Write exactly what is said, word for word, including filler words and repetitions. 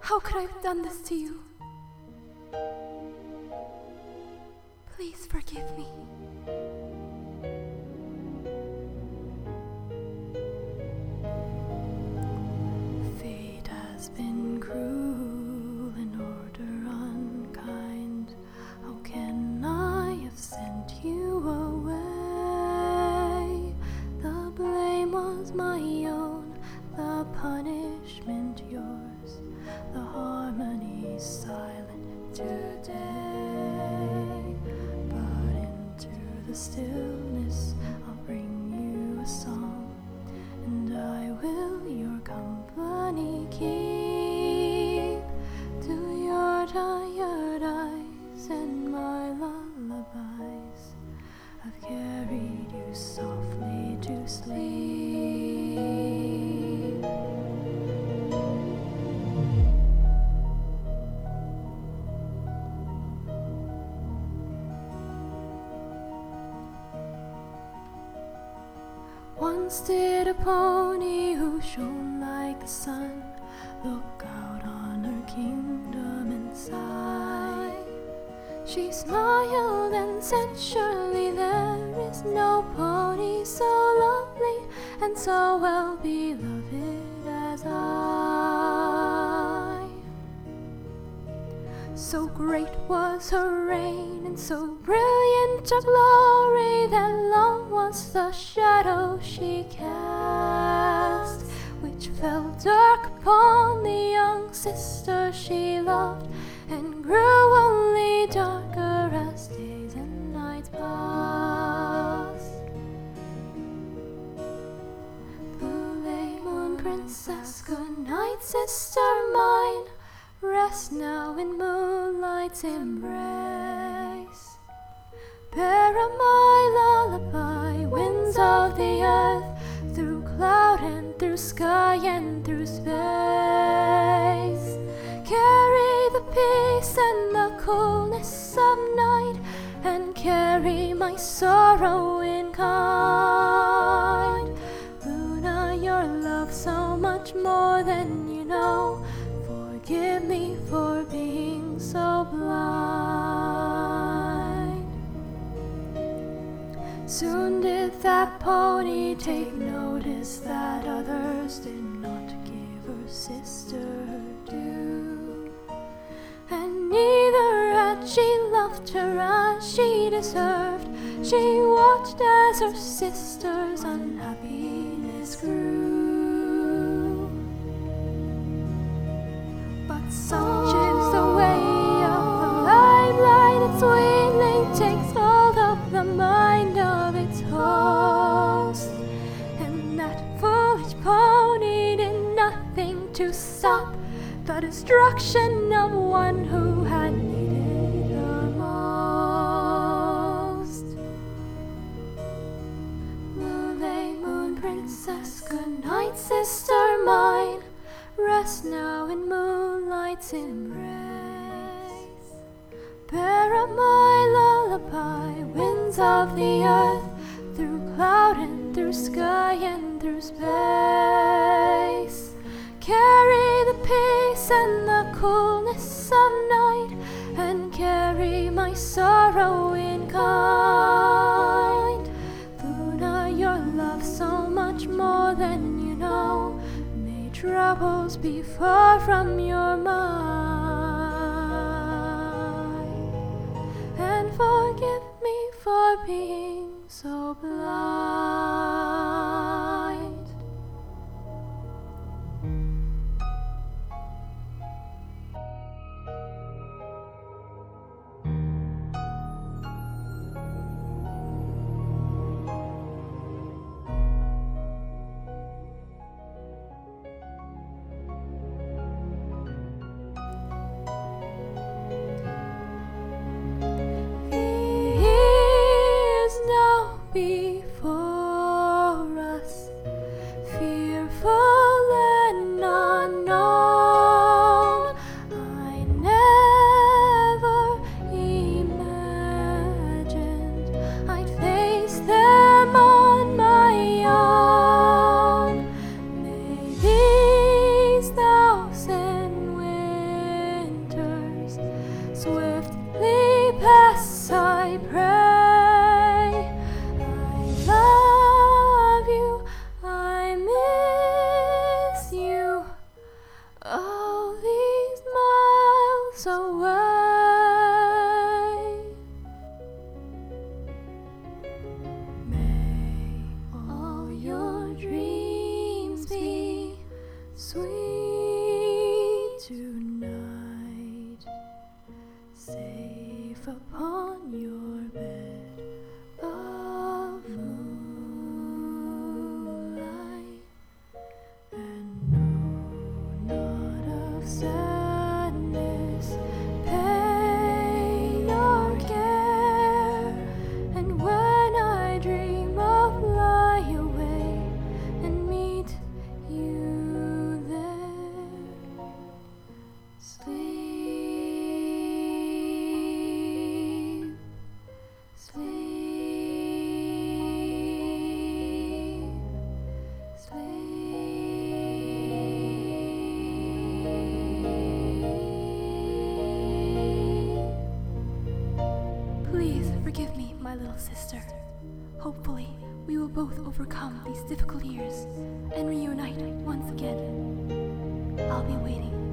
How could I have done this to you? Please forgive me. Fate has been cruel and order unkind. How can I have sent you away? The blame was my own, the punishment yours. The harmony's silent today, but into the stillness I'll bring you a song, and I will your company keep to your tired eyes and my lullabies. I've carried you softly to sleep. Once did a pony who shone like the sun look out on her kingdom and sigh. She smiled and said, surely there is no pony so lovely and so well beloved as I. So great was her reign and so brilliant a glory that long was the shadow she cast, which fell dark upon the young sister she loved, and grew only darker as days and nights passed. Blue moon princess, good night, sister mine. Rest now in moonlight's embrace. Bear my lullaby, winds of the earth, through cloud and through sky and through space. Carry the peace and the coolness of night, and carry my sorrow in kind. Luna, your love so much more than you know. Forgive me for being so blind. Soon did that pony take notice that others did not give her sister her due, and neither had she loved her as she deserved. She watched as her sister's unhappiness grew. Such is the way of the limelight, its wheeling takes hold of the mind of its host, and that foolish pony did nothing to stop the destruction of one who had needed her most. Moonlight moon princess, good night, sister mine. Rest now in moonlight's embrace. Bear up my lullaby, winds of the earth, through cloud and through sky and through space. Carry the peace and the coolness of night, and carry my sorrow in kind. Luna, your love so much more than you know. Troubles be far from your mind, and forgive me for being so blind. Before sleep upon your bed of moonlight, and know not of sadness, pain or care. And when I dream of lie away and meet you there, sleep. Please forgive me, my little sister. Hopefully, we will both overcome these difficult years and reunite once again. I'll be waiting.